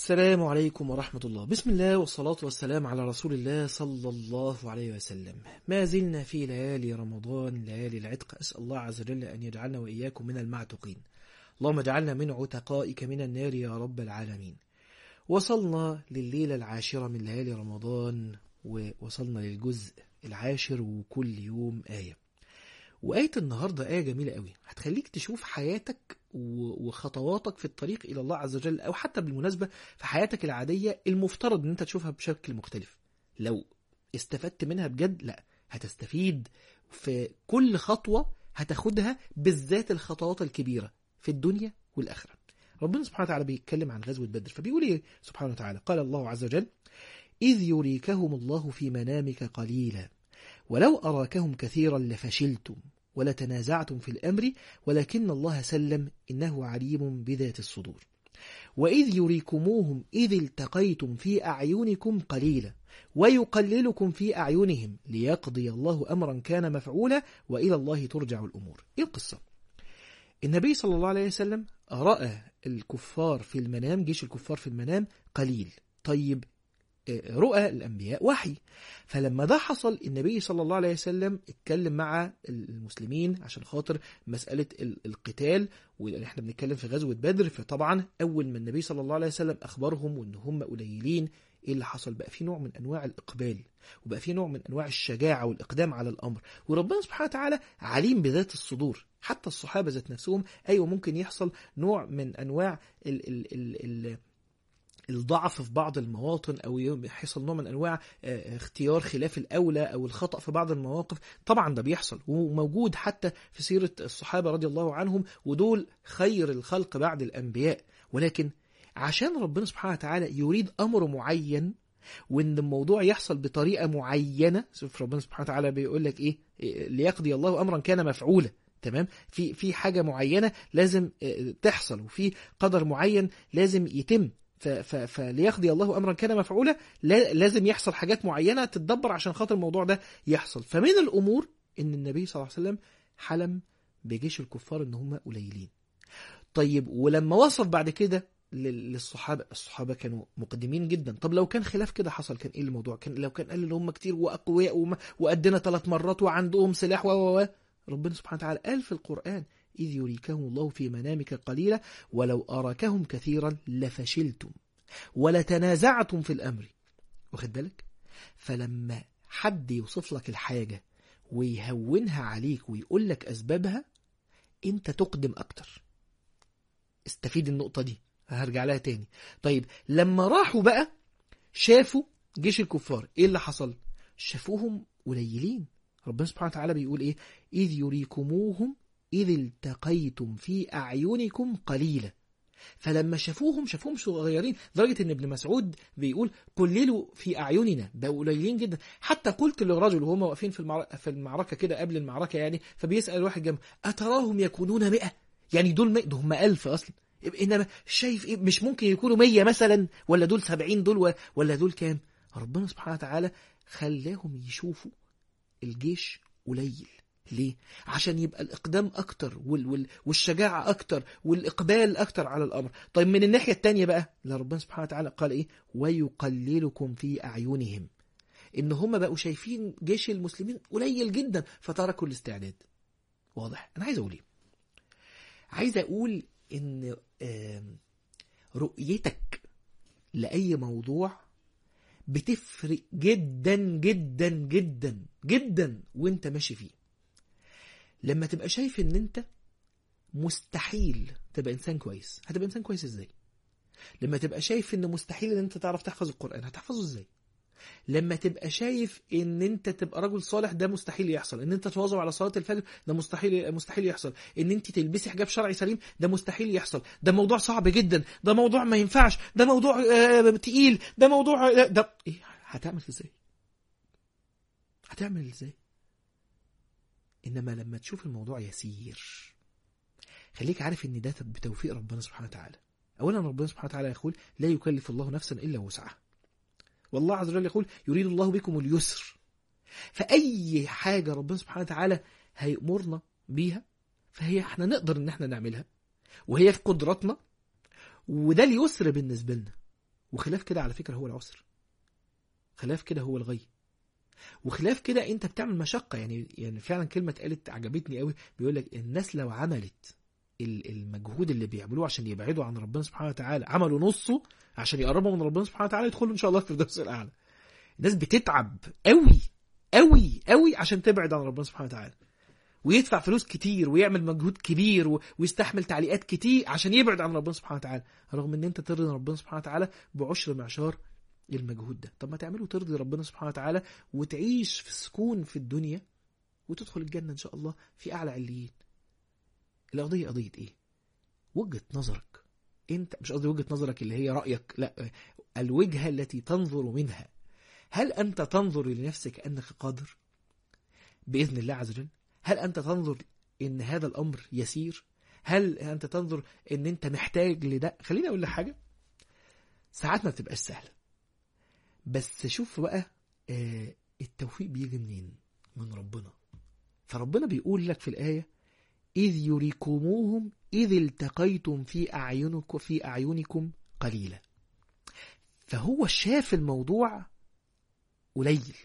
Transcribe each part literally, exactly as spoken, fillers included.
السلام عليكم ورحمة الله. بسم الله والصلاة والسلام على رسول الله صلى الله عليه وسلم. ما زلنا في ليالي رمضان، ليالي العتق. أسأل الله عز وجل أن يجعلنا وإياكم من المعتقين. اللهم اجعلنا من عتقائك من النار يا رب العالمين. وصلنا لليلة العاشرة من ليالي رمضان، ووصلنا للجزء العاشر، وكل يوم آية. وآية النهاردة آية جميلة قوي، هتخليك تشوف حياتك وخطواتك في الطريق إلى الله عز وجل، أو حتى بالمناسبة في حياتك العادية المفترض أن أنت تشوفها بشكل مختلف. لو استفدت منها بجد، لا هتستفيد في كل خطوة هتاخدها، بالذات الخطوات الكبيرة في الدنيا والآخرة. ربنا سبحانه وتعالى بيتكلم عن غزوة بدر، فبيقول إيه سبحانه وتعالى؟ قال الله عز وجل: إذ يريكهم الله في منامك قليلا ولو أراكهم كثيرا لفشلتم ولتنازعتم في الأمر ولكن الله سلم إنه عليم بذات الصدور. وإذ يريكموهم إذ التقيتم في أعينكم قليلا ويقللكم في أعينهم ليقضي الله أمرا كان مفعولا وإلى الله ترجع الأمور. إيه القصة؟ النبي صلى الله عليه وسلم رأى الكفار في المنام، جيش الكفار في المنام قليل. طيب رؤى الأنبياء وحي، فلما ده حصل النبي صلى الله عليه وسلم اتكلم مع المسلمين عشان خاطر مسألة القتال، ونحن بنتكلم في غزوة بدر. فطبعا أول ما النبي صلى الله عليه وسلم أخبرهم وإن هم قليلين، إيه اللي حصل؟ بقى في نوع من أنواع الإقبال، وبقى في نوع من أنواع الشجاعة والإقدام على الأمر. وربنا سبحانه وتعالى عليم بذات الصدور. حتى الصحابة ذات نفسهم أيوة ممكن يحصل نوع من أنواع ال ال ال ال الضعف في بعض المواطن، أو يحصل نوع من أنواع اختيار خلاف الأولى أو الخطأ في بعض المواقف. طبعا ده بيحصل وموجود حتى في سيرة الصحابة رضي الله عنهم، ودول خير الخلق بعد الأنبياء. ولكن عشان ربنا سبحانه وتعالى يريد أمر معين، وإن الموضوع يحصل بطريقة معينة، شوف ربنا سبحانه وتعالى بيقول لك إيه؟ ليقضي الله أمرا كان مفعولا. تمام؟ في في حاجة معينة لازم تحصل، وفي قدر معين لازم يتم. فليقضي الله أمرا كان مفعولا، لازم يحصل حاجات معينة تتدبر عشان خاطر الموضوع ده يحصل. فمن الأمور إن النبي صلى الله عليه وسلم حلم بجيش الكفار إن هم قليلين. طيب ولما وصف بعد كده للصحابة، الصحابة كانوا مقدمين جدا. طب لو كان خلاف كده حصل، كان إيه الموضوع؟ كان لو كان قال إن هم كتير وأقوياء وقدنا ثلاث مرات وعندهم سلاح و ربنا سبحانه وتعالى قال في القرآن: إذ يريكهم الله في منامك قليلا ولو أراكهم كثيرا لفشلتم ولتنازعتم في الأمر. واخد بالك؟ فلما حد يوصف لك الحاجة ويهونها عليك ويقول لك أسبابها، أنت تقدم أكتر. استفيد النقطة دي، هرجع لها تاني. طيب لما راحوا بقى شافوا جيش الكفار، إيه اللي حصل؟ شافوهم قليلين. ربنا سبحانه وتعالى بيقول إيه؟ إذ يريكموهم إذ التقيتم في أعينكم قليلا. فلما شافوهم شافوهم صغيرين، لدرجة إن ابن مسعود بيقول: قللوا في أعيننا، بقوا قليلين جدا. حتى قلت للرجل وهم واقفين في في المعركة كده قبل المعركة يعني، فبيسأل الواحد جنبه: أتراهم يكونون مئة؟ يعني دول مئة، ده هم ألف أصلا. إنما شايف إيه؟ مش ممكن يكونوا مية مثلا، ولا دول سبعين دول، ولا دول كام؟ ربنا سبحانه وتعالى خلاهم يشوفوا الجيش قليل. ليه؟ عشان يبقى الإقدام أكتر وال وال والشجاعة أكتر والإقبال أكتر على الأمر. طيب من الناحية التانية بقى، لربنا سبحانه وتعالى قال إيه؟ ويقللكم في أعينهم، إن هم بقوا شايفين جيش المسلمين قليل جدا فتركوا الاستعداد. واضح؟ أنا عايز أقول إيه؟ عايز أقول إن رؤيتك لأي موضوع بتفرق جدا جدا جدا جدا وانت ماشي فيه. لما تبقى شايف ان انت مستحيل تبقى انسان كويس، هتبقى انسان كويس ازاي؟ لما تبقى شايف ان مستحيل ان انت تعرف تحفظ القرآن، هتحفظه ازاي؟ لما تبقى شايف ان انت تبقى رجل صالح، ده مستحيل يحصل. ان انت تواظب على صلاة الفجر، ده مستحيل مستحيل يحصل. ان انت تلبسي حجاب شرعي سليم، ده مستحيل يحصل. ده موضوع صعب جدا، ده موضوع ما ينفعش، ده موضوع آه تقيل، ده موضوع آه ده ايه. هتعمل ازاي؟ هتعمل ازاي؟ انما لما تشوف الموضوع يسير، خليك عارف ان ده بتوفيق ربنا سبحانه وتعالى. اولا ربنا سبحانه وتعالى يقول: لا يكلف الله نفسا الا وسعها، والله عز وجل يقول: يريد الله بكم اليسر. فأي حاجة ربنا سبحانه وتعالى هيأمرنا بيها فهي احنا نقدر ان احنا نعملها، وهي في قدرتنا، وده اليسر بالنسبة لنا. وخلاف كده على فكرة هو العسر، خلاف كده هو الغي، وخلاف كده انت بتعمل مشقة. يعني يعني فعلا كلمة قالت عجبتني قوي، بيقول لك الناس لو عملت المجهود اللي بيعملوه عشان يبعدوا عن ربنا سبحانه وتعالى عملوا نصه عشان يقربوا من ربنا سبحانه وتعالى يدخلوا ان شاء الله في الفردوس الاعلى. الناس بتتعب قوي قوي قوي عشان تبعد عن ربنا سبحانه وتعالى، ويدفع فلوس كتير ويعمل مجهود كبير و... ويستحمل تعليقات كتير عشان يبعد عن ربنا سبحانه وتعالى، رغم ان انت ترضي ربنا سبحانه وتعالى بعشر معشار المجهود ده. طب ما تعمله ترضي ربنا سبحانه وتعالى وتعيش في سكون في الدنيا وتدخل الجنة ان شاء الله في اعلى عليين. القضية قضية ايه؟ وجهة نظرك انت، مش قصدي وجهة نظرك اللي هي رأيك، لا، الوجهة التي تنظر منها. هل انت تنظر لنفسك انك قادر بإذن الله عز وجل؟ هل أنت تنظر إن هذا الأمر يسير؟ هل أنت تنظر إن أنت محتاج لده؟ خليني أقول لك حاجة، ساعات ما بتبقاش سهلة، بس شوف بقى آه التوفيق بيجي منين؟ من ربنا. فربنا بيقول لك في الآية إذ يريكموهم إذ التقيتم في أعينكم في أعينكم قليلا. فهو شاف الموضوع قليل،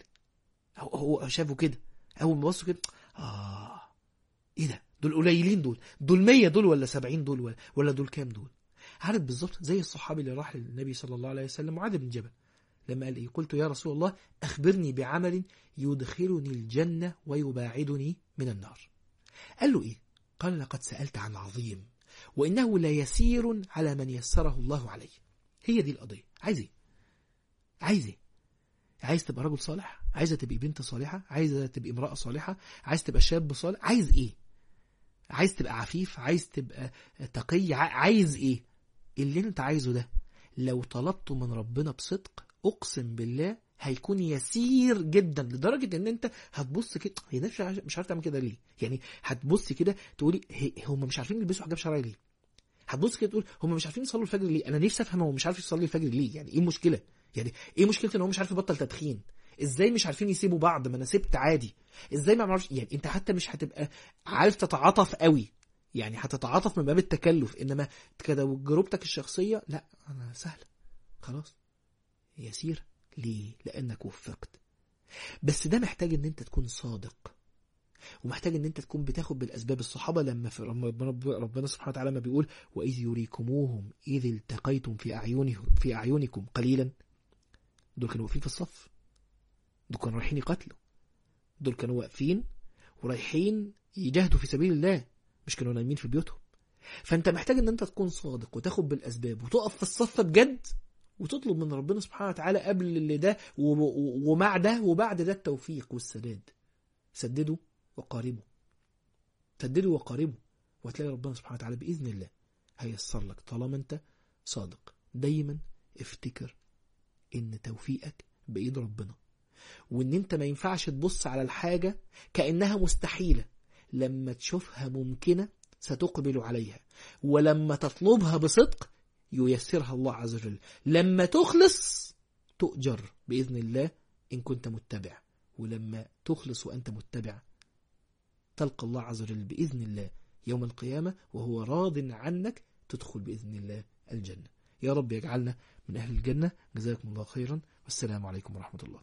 هو شافه كده، أول ما بصوا كده آه إيه ده؟ دول قليلين، دول دول مية دول ولا سبعين دول ولا, ولا دول كام دول؟ عارف بالظبط زي الصحابي اللي راح للنبي صلى الله عليه وسلم معاذ بن جبل لما قال إيه؟ قلت يا رسول الله أخبرني بعمل يدخلني الجنة ويباعدني من النار. قال له إيه؟ قال لقد سألت عن عظيم وإنه لا يسير على من يسره الله عليه. هي دي القضية. عايز إيه؟ عايز إيه؟ عايز تبقى رجل صالح؟ عايزة تبقى بنت صالحة؟ عايزة تبقى امرأة صالحة؟ عايز تبقى شاب صالح؟ عايز ايه؟ عايز تبقى عفيف؟ عايز تبقى تقي؟ عايز ايه؟ اللي انت عايزه ده لو طلبته من ربنا بصدق اقسم بالله هيكون يسير جدا، لدرجة ان انت هتبص كده هي ده مش عارف تعمل كده ليه؟ يعني هتبص كده تقولي هم مش عارفين يلبسوا حجاب شرعي ليه؟ هتبص كده تقول هم مش عارفين يصلوا الفجر ليه؟ انا نفسي افهم هو مش عارف يصلي الفجر ليه؟ يعني ايه المشكلة؟ يعني ايه مشكلة ان هو مش عارف يبطل تدخين؟ ازاي مش عارفين يسيبوا بعض؟ ما انا سبت عادي. ازاي ما معرفش؟ يعني انت حتى مش هتبقى عارف تتعاطف قوي، يعني هتتعاطف من باب التكلف، انما تجربتك الشخصية لا انا سهلة خلاص يسير. ليه؟ لانك وفقت. بس ده محتاج ان انت تكون صادق، ومحتاج ان انت تكون بتاخد بالاسباب. الصحابة لما في ربنا سبحانه وتعالى ما بيقول واذ يريكموهم اذ التقيتم في اعينهم في اعينكم قليلا، دول كانوا واقفين في الصف، دول كانوا رايحين يقتلوا، دول كانوا واقفين ورايحين يجاهدوا في سبيل الله، مش كانوا نايمين في بيوتهم. فانت محتاج ان انت تكون صادق وتاخد بالاسباب وتقف في الصف بجد وتطلب من ربنا سبحانه وتعالى قبل اللي ده ومع ده وبعد ده التوفيق والسداد. سددوا وقاربوا، سددوا وقاربوا، وهتلاقي ربنا سبحانه وتعالى بإذن الله هيسر لك طالما انت صادق. دايما افتكر ان توفيقك بإيد ربنا، وان انت ما ينفعش تبص على الحاجة كأنها مستحيلة. لما تشوفها ممكنة ستقبل عليها، ولما تطلبها بصدق ييسرها الله عز وجل. لما تخلص تؤجر بإذن الله إن كنت متبع، ولما تخلص وأنت متبع تلقى الله عز وجل بإذن الله يوم القيامة وهو راض عنك، تدخل بإذن الله الجنة. يا رب يجعلنا من أهل الجنة. جزاكم الله خيرا، والسلام عليكم ورحمة الله.